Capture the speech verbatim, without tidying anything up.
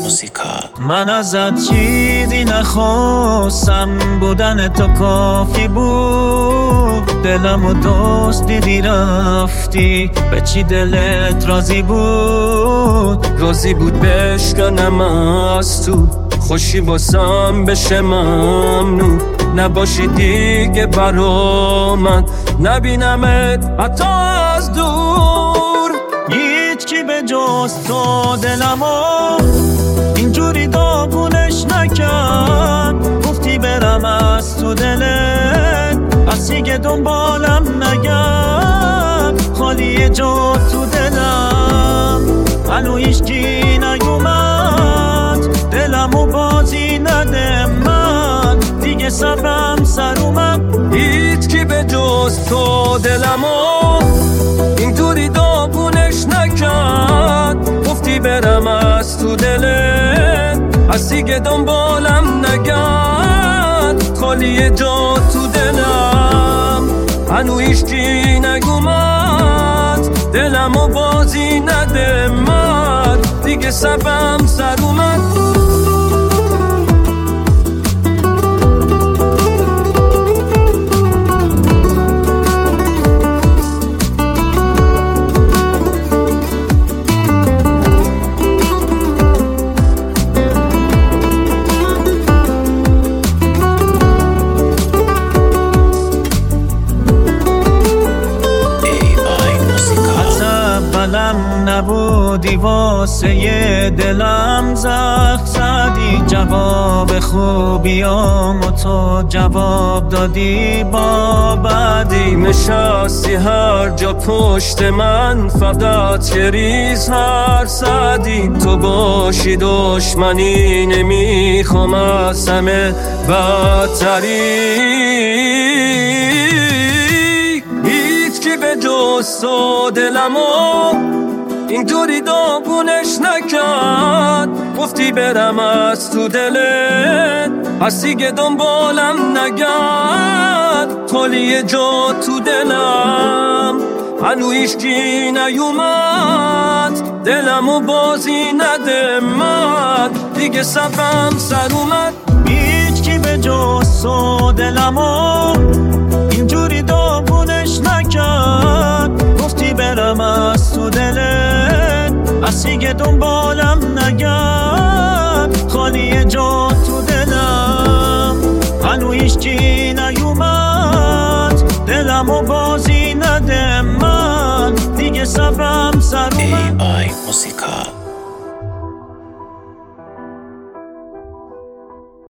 من ازت چیزی نخواستم، بودن تو کافی بود. دلم و دوست دیدی رفتی، به چی دلت راضی بود؟ راضی بود بشکنم از تو، خوشی باسم بشه ممنون. نباشی دیگه برا من، نبینمت حتی از دور. هیچ کی به جز تو دلمو اینجوری داغونش نکرد. گفتی برم از تو دلت، از دیگه دنبالم نگرد. خالی جا تو دلم، هنو هیچکی نیومد. دلمو بازی نده من، دیگه صبرم سر اومد. هیچ کی به جز تو دلمو اینطوری داغونش نکرد. گفتی برم از تو دلت، از دیگه دنبالم نگرد. خالی جا تو دلم، هنو هیچکی نیومد. دلمو بازی نده من، دیگه صبرم سر اومد. نبودی واسه دلم زخم زدی، جواب خوبیامو تو جواب دادی با بدی. نشستی هر جا پشت من، فقط یه ریز هر زدی. تو باشی دشمنی نمیخوام، از همه بدتری. هیچ کی به جز تو دلمو اینطوری داغونش نکرد. گفتی برم از تو دلت، از دیگه دنبالم نگرد. خالی جا تو دلم، هنو هیچکی نیومد. دلمو بازی نده من، دیگه صبرم سر اومد. هیچ کی به جز تو دلمو اینجوری داغونش نکرد. گفتی برم از تو دلت، از دیگه دنبالم نگرد. خالی جا تو دلم، هنو هیچکی نیومد. دلمو بازی نده من، دیگه صبرم سر اومد. ای آی موسیقا